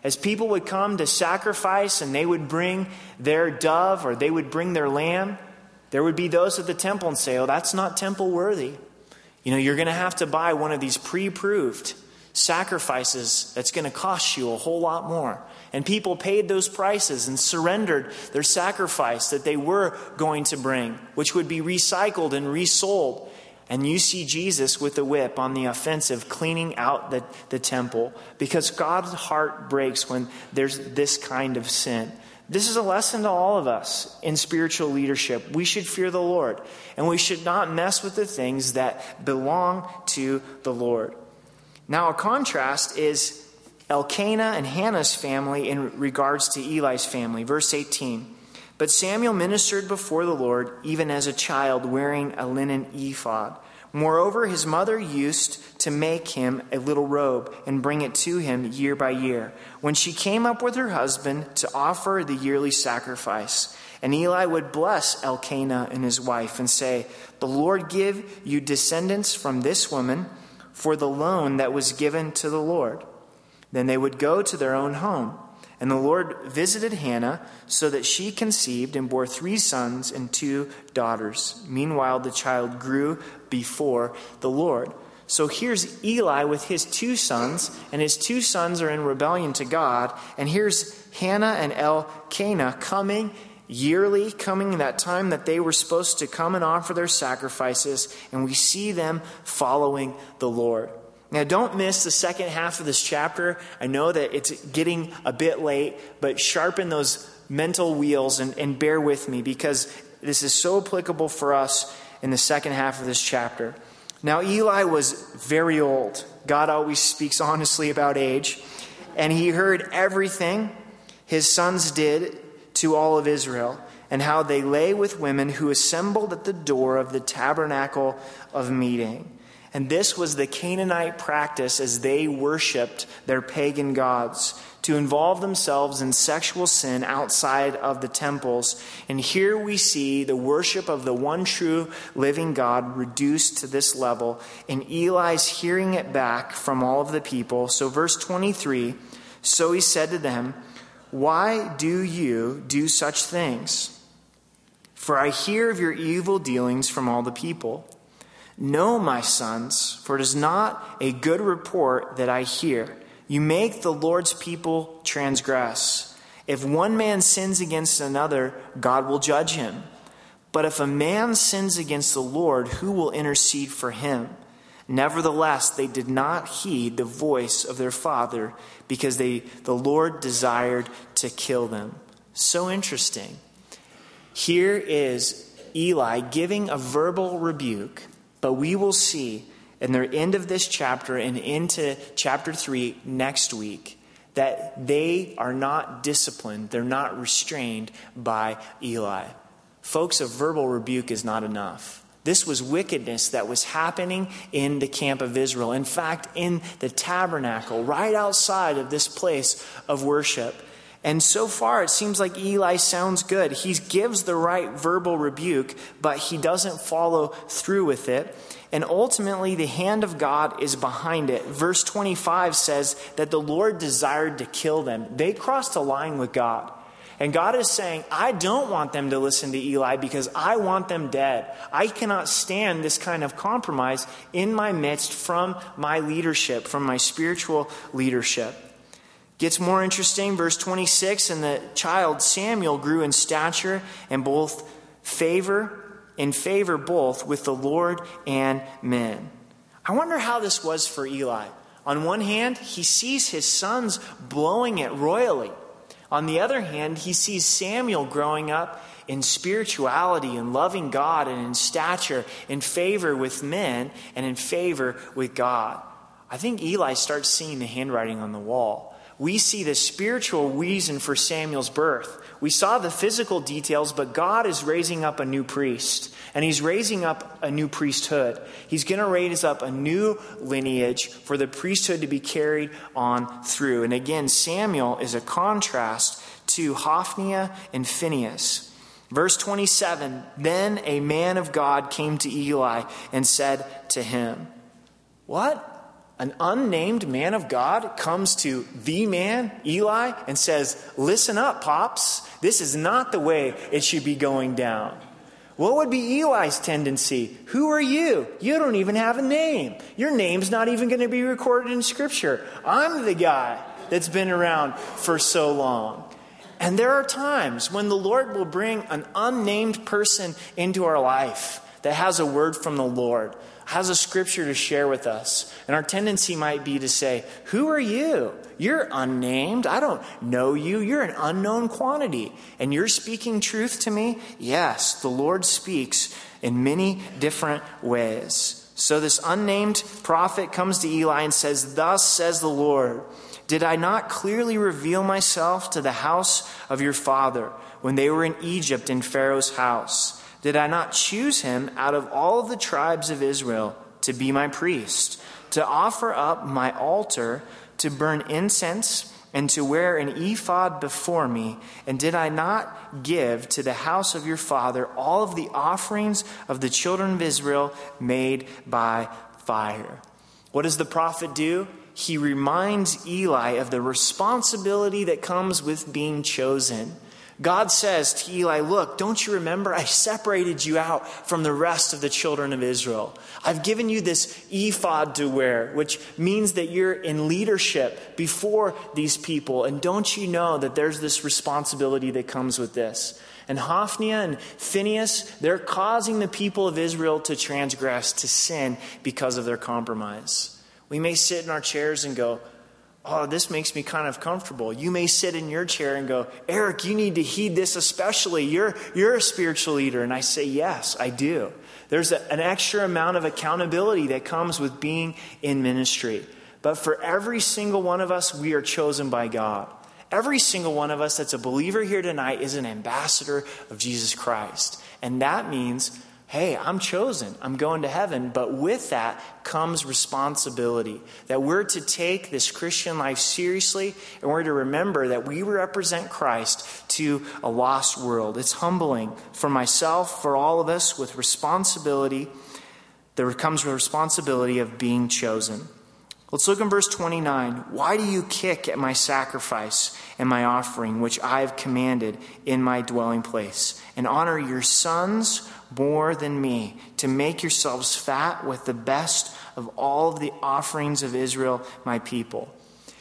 As people would come to sacrifice and they would bring their dove or they would bring their lamb, there would be those at the temple and say, oh, that's not temple worthy. You're going to have to buy one of these pre-approved sacrifices that's going to cost you a whole lot more. And people paid those prices and surrendered their sacrifice that they were going to bring, which would be recycled and resold. And you see Jesus with the whip on the offensive, cleaning out the temple, because God's heart breaks when there's this kind of sin. This is a lesson to all of us in spiritual leadership. We should fear the Lord, and we should not mess with the things that belong to the Lord. Now, a contrast is Elkanah and Hannah's family in regards to Eli's family. Verse 18. But Samuel ministered before the Lord, even as a child, wearing a linen ephod. Moreover, his mother used to make him a little robe and bring it to him year by year, when she came up with her husband to offer the yearly sacrifice. And Eli would bless Elkanah and his wife and say, the Lord give you descendants from this woman for the loan that was given to the Lord. Then they would go to their own home. And the Lord visited Hannah so that she conceived and bore 3 sons and 2 daughters. Meanwhile, the child grew before the Lord. So here's Eli with his 2 sons, and his 2 sons are in rebellion to God. And here's Hannah and Elkanah coming that time that they were supposed to come and offer their sacrifices. And we see them following the Lord. Now, don't miss the second half of this chapter. I know that it's getting a bit late, but sharpen those mental wheels and bear with me, because this is so applicable for us in the second half of this chapter. Now, Eli was very old. God always speaks honestly about age. And he heard everything his sons did to all of Israel, and how they lay with women who assembled at the door of the tabernacle of meeting. And this was the Canaanite practice as they worshipped their pagan gods, to involve themselves in sexual sin outside of the temples. And here we see the worship of the one true living God reduced to this level. And Eli's hearing it back from all of the people. So verse 23, so he said to them, why do you do such things? For I hear of your evil dealings from all the people. No, my sons, for it is not a good report that I hear. You make the Lord's people transgress. If one man sins against another, God will judge him. But if a man sins against the Lord, who will intercede for him? Nevertheless, they did not heed the voice of their father, because the Lord desired to kill them. So interesting. Here is Eli giving a verbal rebuke. But we will see in the end of this chapter and into chapter 3 next week that they are not disciplined. They're not restrained by Eli. Folks, a verbal rebuke is not enough. This was wickedness that was happening in the camp of Israel. In fact, in the tabernacle, right outside of this place of worship. And so far, it seems like Eli sounds good. He gives the right verbal rebuke, but he doesn't follow through with it. And ultimately, the hand of God is behind it. Verse 25 says that the Lord desired to kill them. They crossed a line with God. And God is saying, I don't want them to listen to Eli because I want them dead. I cannot stand this kind of compromise in my midst from my leadership, from my spiritual leadership. Gets more interesting, verse 26, and the child Samuel grew in stature and in favor both with the Lord and men. I wonder how this was for Eli. On one hand, he sees his sons blowing it royally. On the other hand, he sees Samuel growing up in spirituality and loving God and in stature, in favor with men and in favor with God. I think Eli starts seeing the handwriting on the wall. We see the spiritual reason for Samuel's birth. We saw the physical details, but God is raising up a new priest. And he's raising up a new priesthood. He's going to raise up a new lineage for the priesthood to be carried on through. And again, Samuel is a contrast to Hophni and Phinehas. Verse 27, then a man of God came to Eli and said to him, what? An unnamed man of God comes to the man, Eli, and says, listen up, Pops. This is not the way it should be going down. What would be Eli's tendency? Who are you? You don't even have a name. Your name's not even going to be recorded in Scripture. I'm the guy that's been around for so long. And there are times when the Lord will bring an unnamed person into our life that has a word from the Lord, has a scripture to share with us. And our tendency might be to say, who are you? You're unnamed. I don't know you. You're an unknown quantity. And you're speaking truth to me? Yes, the Lord speaks in many different ways. So this unnamed prophet comes to Eli and says, thus says the Lord, did I not clearly reveal myself to the house of your father when they were in Egypt in Pharaoh's house? Did I not choose him out of all of the tribes of Israel to be my priest, to offer up my altar, to burn incense, and to wear an ephod before me? And did I not give to the house of your father all of the offerings of the children of Israel made by fire? What does the prophet do? He reminds Eli of the responsibility that comes with being chosen. God says to Eli, look, don't you remember? I separated you out from the rest of the children of Israel. I've given you this ephod to wear, which means that you're in leadership before these people. And don't you know that there's this responsibility that comes with this? And Hophni and Phinehas, they're causing the people of Israel to transgress, to sin because of their compromise. We may sit in our chairs and go, oh, this makes me kind of comfortable. You may sit in your chair and go, Eric, you need to heed this especially. You're a spiritual leader. And I say, yes, I do. There's an extra amount of accountability that comes with being in ministry. But for every single one of us, we are chosen by God. Every single one of us that's a believer here tonight is an ambassador of Jesus Christ. And that means, hey, I'm chosen. I'm going to heaven. But with that comes responsibility. That we're to take this Christian life seriously. And we're to remember that we represent Christ to a lost world. It's humbling for myself, for all of us, with responsibility. There comes the responsibility of being chosen. Let's look in verse 29. Why do you kick at my sacrifice and my offering, which I have commanded in my dwelling place? And honor your sons more than me, to make yourselves fat with the best of all of the offerings of Israel, my people.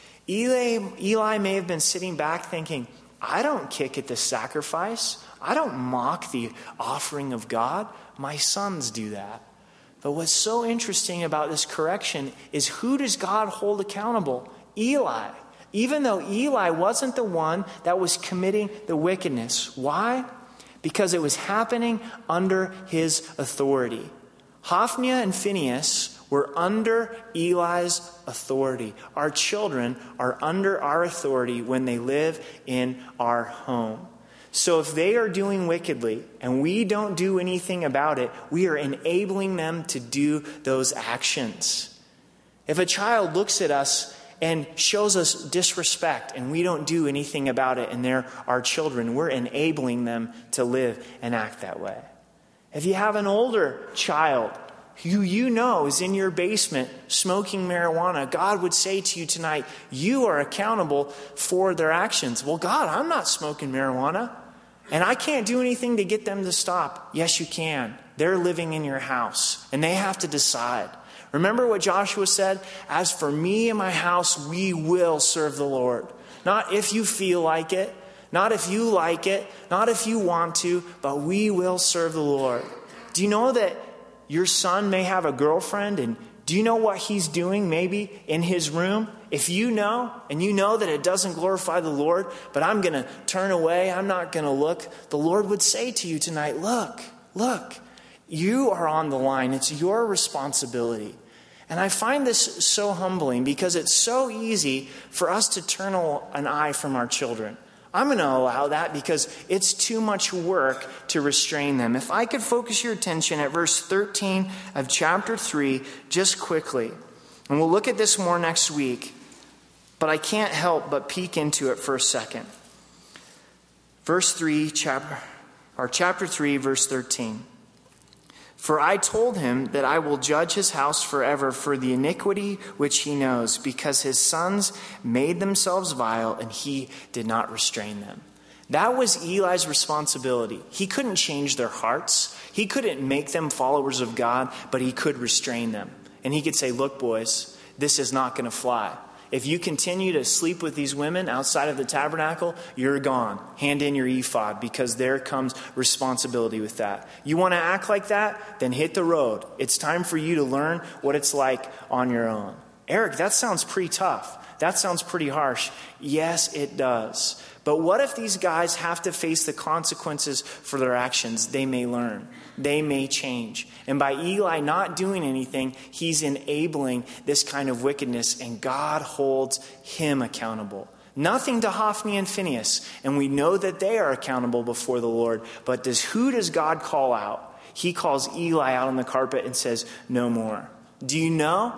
Eli may have been sitting back thinking, I don't kick at the sacrifice. I don't mock the offering of God. My sons do that. But what's so interesting about this correction is, who does God hold accountable? Eli. Even though Eli wasn't the one that was committing the wickedness. Why? Because it was happening under his authority. Hophni and Phinehas were under Eli's authority. Our children are under our authority when they live in our home. So if they are doing wickedly and we don't do anything about it, we are enabling them to do those actions. If a child looks at us and shows us disrespect and we don't do anything about it and they're our children, we're enabling them to live and act that way. If you have an older child who you know is in your basement smoking marijuana, God would say to you tonight, you are accountable for their actions. Well, God, I'm not smoking marijuana. And I can't do anything to get them to stop. Yes, you can. They're living in your house, and they have to decide. Remember what Joshua said? As for me and my house, we will serve the Lord. Not if you feel like it, not if you like it, not if you want to, but we will serve the Lord. Do you know that your son may have a girlfriend, and do you know what he's doing maybe in his room? If you know, and you know that it doesn't glorify the Lord, but I'm going to turn away, I'm not going to look, the Lord would say to you tonight, look, you are on the line. It's your responsibility. And I find this so humbling because it's so easy for us to turn an eye from our children. I'm going to allow that because it's too much work to restrain them. If I could focus your attention at verse 13 of chapter 3 just quickly. And we'll look at this more next week. But I can't help but peek into it for a second. Chapter 3, verse 13. For I told him that I will judge his house forever for the iniquity which he knows, because his sons made themselves vile, and he did not restrain them." That was Eli's responsibility. He couldn't change their hearts. He couldn't make them followers of God, but he could restrain them. And he could say, "Look, boys, this is not going to fly. If you continue to sleep with these women outside of the tabernacle, you're gone. Hand in your ephod, because there comes responsibility with that. You want to act like that? Then hit the road. It's time for you to learn what it's like on your own." Eric, that sounds pretty tough. That sounds pretty harsh. Yes, it does. But what if these guys have to face the consequences for their actions? They may learn. They may change. And by Eli not doing anything, he's enabling this kind of wickedness, and God holds him accountable. Nothing to Hophni and Phinehas, and we know that they are accountable before the Lord. But who does God call out? He calls Eli out on the carpet and says, "No more." Do you know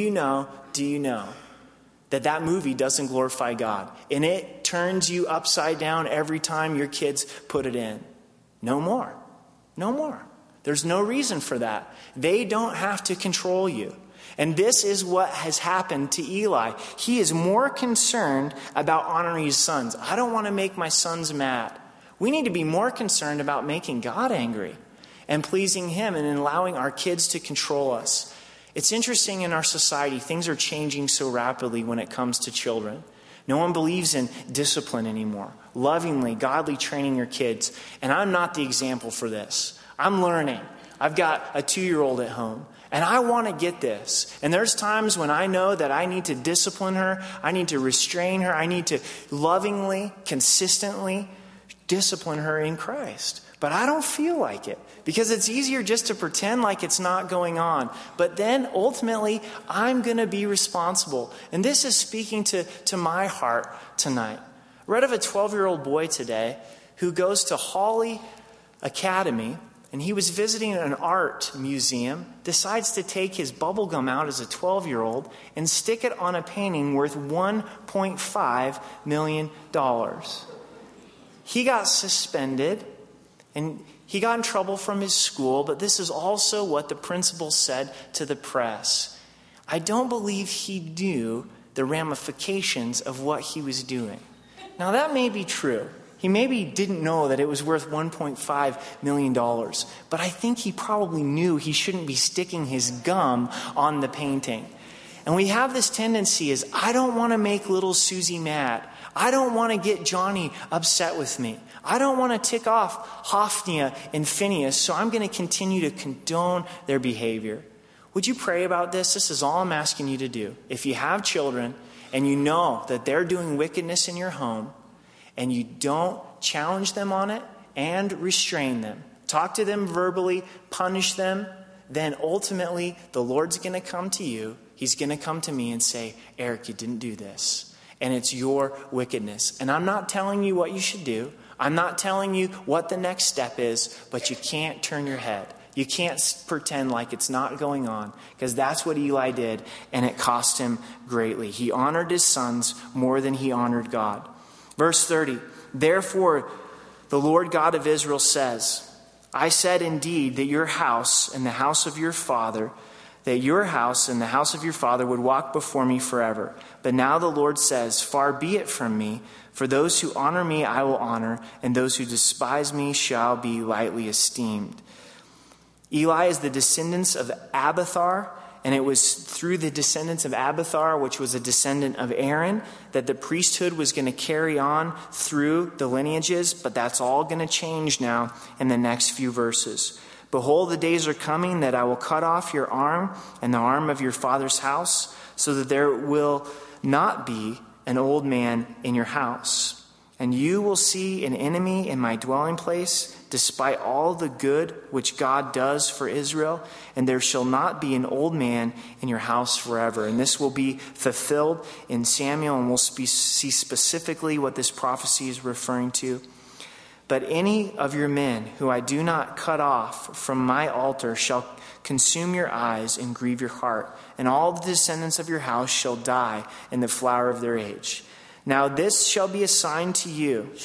that movie doesn't glorify God? And it turns you upside down every time your kids put it in. No more. No more. There's no reason for that. They don't have to control you. And this is what has happened to Eli. He is more concerned about honoring his sons. I don't want to make my sons mad. We need to be more concerned about making God angry and pleasing him and allowing our kids to control us. It's interesting in our society, things are changing so rapidly when it comes to children. No one believes in discipline anymore. Lovingly, godly training your kids. And I'm not the example for this. I'm learning. I've got a 2-year-old at home. And I want to get this. And there's times when I know that I need to discipline her. I need to restrain her. I need to lovingly, consistently discipline her in Christ. But I don't feel like it, because it's easier just to pretend like it's not going on. But then ultimately, I'm going to be responsible. And this is speaking to my heart tonight. I read of a 12-year-old boy today who goes to Holly Academy, and he was visiting an art museum, decides to take his bubble gum out as a 12-year-old and stick it on a painting worth $1.5 million. He got suspended. And he got in trouble from his school, but this is also what the principal said to the press. I don't believe he knew the ramifications of what he was doing. Now, that may be true. He maybe didn't know that it was worth $1.5 million, but I think he probably knew he shouldn't be sticking his gum on the painting. And we have this tendency is, I don't want to make little Susie mad. I don't want to get Johnny upset with me. I don't want to tick off Hophni and Phinehas, so I'm going to continue to condone their behavior. Would you pray about this? This is all I'm asking you to do. If you have children and you know that they're doing wickedness in your home and you don't challenge them on it and restrain them, talk to them verbally, punish them, then ultimately the Lord's going to come to you. He's going to come to me and say, "Eric, you didn't do this. And it's your wickedness." And I'm not telling you what you should do. I'm not telling you what the next step is, but you can't turn your head. You can't pretend like it's not going on, because that's what Eli did, and it cost him greatly. He honored his sons more than he honored God. Verse 30, "Therefore the Lord God of Israel says, I said indeed that your house and the house of your father would walk before me forever. But now the Lord says, far be it from me, for those who honor me I will honor, and those who despise me shall be lightly esteemed." Eli is the descendants of Abiathar, and it was through the descendants of Abiathar, which was a descendant of Aaron, that the priesthood was going to carry on through the lineages, but that's all going to change now in the next few verses. "Behold, the days are coming that I will cut off your arm and the arm of your father's house, so that there will not be an old man in your house. And you will see an enemy in my dwelling place, despite all the good which God does for Israel, and there shall not be an old man in your house forever." And this will be fulfilled in Samuel, and we'll see specifically what this prophecy is referring to. "But any of your men who I do not cut off from my altar shall consume your eyes and grieve your heart, and all the descendants of your house shall die in the flower of their age. Now this shall be a sign to you.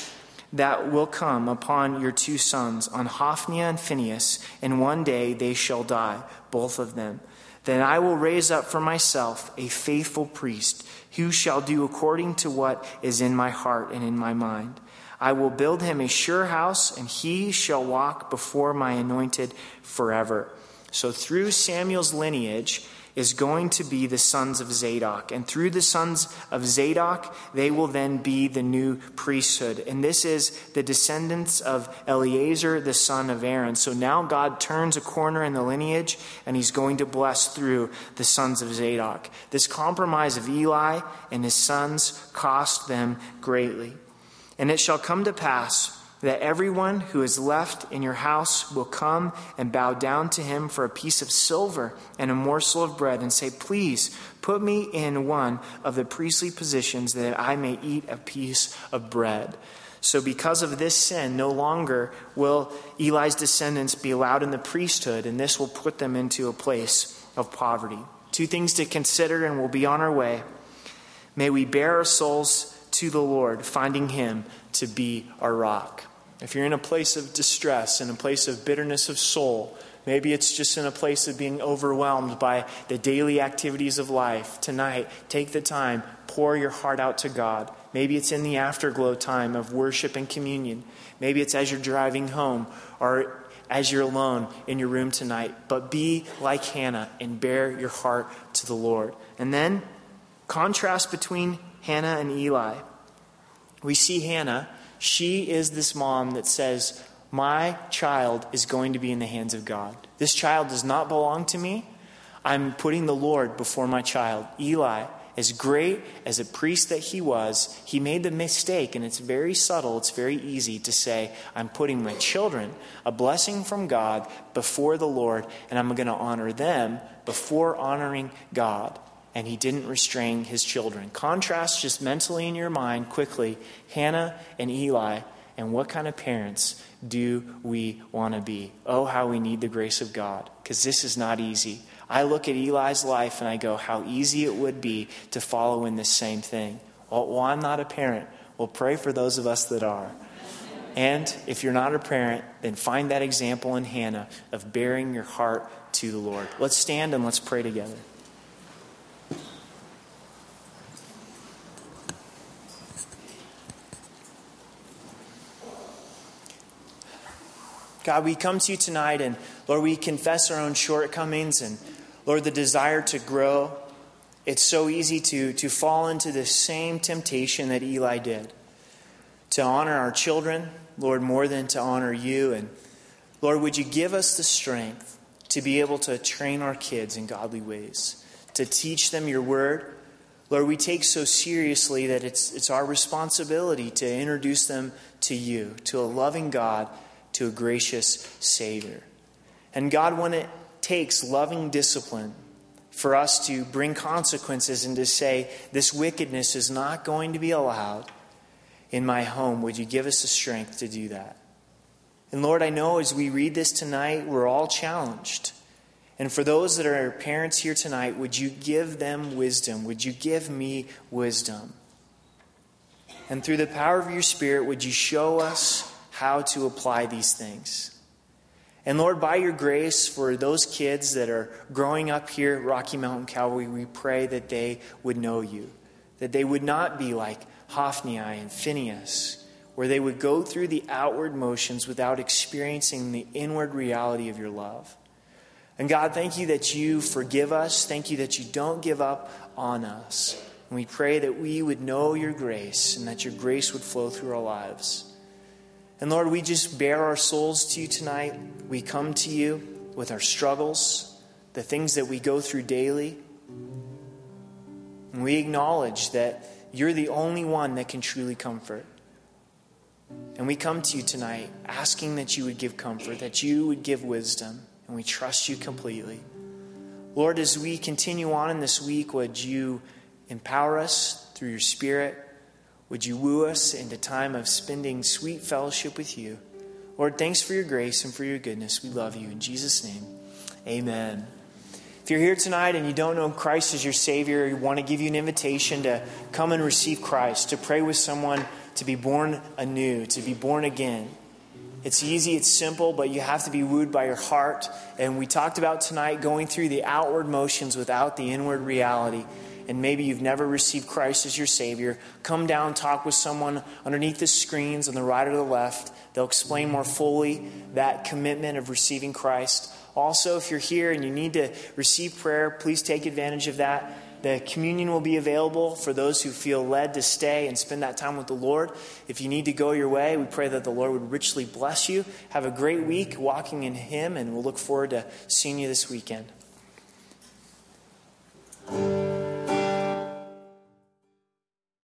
that will come upon your 2 sons, on Hophni and Phinehas, and one day they shall die, both of them. Then I will raise up for myself a faithful priest, who shall do according to what is in my heart and in my mind. I will build him a sure house, and he shall walk before my anointed forever." So through Samuel's lineage is going to be the sons of Zadok. And through the sons of Zadok, they will then be the new priesthood. And this is the descendants of Eleazar, the son of Aaron. So now God turns a corner in the lineage, and he's going to bless through the sons of Zadok. This compromise of Eli and his sons cost them greatly. "And it shall come to pass that everyone who is left in your house will come and bow down to him for a piece of silver and a morsel of bread, and say, 'Please put me in one of the priestly positions, that I may eat a piece of bread.'" So because of this sin, no longer will Eli's descendants be allowed in the priesthood, and this will put them into a place of poverty. 2 things to consider, and we'll be on our way. May we bear our souls to the Lord, finding him to be our rock. If you're in a place of distress, in a place of bitterness of soul, maybe it's just in a place of being overwhelmed by the daily activities of life, tonight, take the time, pour your heart out to God. Maybe it's in the afterglow time of worship and communion. Maybe it's as you're driving home, or as you're alone in your room tonight. But be like Hannah and bear your heart to the Lord. And then, contrast between Hannah and Eli. We see Hannah. She is this mom that says, "My child is going to be in the hands of God. This child does not belong to me. I'm putting the Lord before my child." Eli, as great as a priest that he was, he made the mistake, and it's very subtle, it's very easy to say, "I'm putting my children, a blessing from God, before the Lord, and I'm going to honor them before honoring God." And he didn't restrain his children. Contrast just mentally in your mind quickly Hannah and Eli, and what kind of parents do we want to be? Oh, how we need the grace of God, because this is not easy. I look at Eli's life and I go, how easy it would be to follow in this same thing. Well, I'm not a parent. Well, pray for those of us that are. And if you're not a parent, then find that example in Hannah of bearing your heart to the Lord. Let's stand and let's pray together. God, we come to you tonight, and Lord, we confess our own shortcomings, and Lord, the desire to grow. It's so easy to fall into the same temptation that Eli did, to honor our children, Lord, more than to honor you. And Lord, would you give us the strength to be able to train our kids in godly ways, to teach them your word. Lord, we take so seriously that it's our responsibility to introduce them to you, to a loving God, to a gracious Savior. And God, when it takes loving discipline for us to bring consequences and to say, this wickedness is not going to be allowed in my home, would you give us the strength to do that? And Lord, I know as we read this tonight, we're all challenged. And for those that are parents here tonight, would you give them wisdom? Would you give me wisdom? And through the power of your Spirit, would you show us how to apply these things? And Lord, by your grace, for those kids that are growing up here at Rocky Mountain Calvary, we pray that they would know you, that they would not be like Hophni and Phinehas, where they would go through the outward motions without experiencing the inward reality of your love. And God, thank you that you forgive us. Thank you that you don't give up on us. And we pray that we would know your grace and that your grace would flow through our lives. And Lord, we just bear our souls to you tonight. We come to you with our struggles, the things that we go through daily. And we acknowledge that you're the only one that can truly comfort. And we come to you tonight asking that you would give comfort, that you would give wisdom, and we trust you completely. Lord, as we continue on in this week, would you empower us through your Spirit? Would you woo us into time of spending sweet fellowship with you? Lord, thanks for your grace and for your goodness. We love you. In Jesus' name, amen. If you're here tonight and you don't know Christ as your Savior, you want to give you an invitation to come and receive Christ, to pray with someone to be born anew, to be born again. It's easy, it's simple, but you have to be wooed by your heart. And we talked about tonight going through the outward motions without the inward reality. And maybe you've never received Christ as your Savior. Come down, talk with someone underneath the screens on the right or the left. They'll explain more fully that commitment of receiving Christ. Also, if you're here and you need to receive prayer, please take advantage of that. The communion will be available for those who feel led to stay and spend that time with the Lord. If you need to go your way, we pray that the Lord would richly bless you. Have a great week walking in Him, and we'll look forward to seeing you this weekend.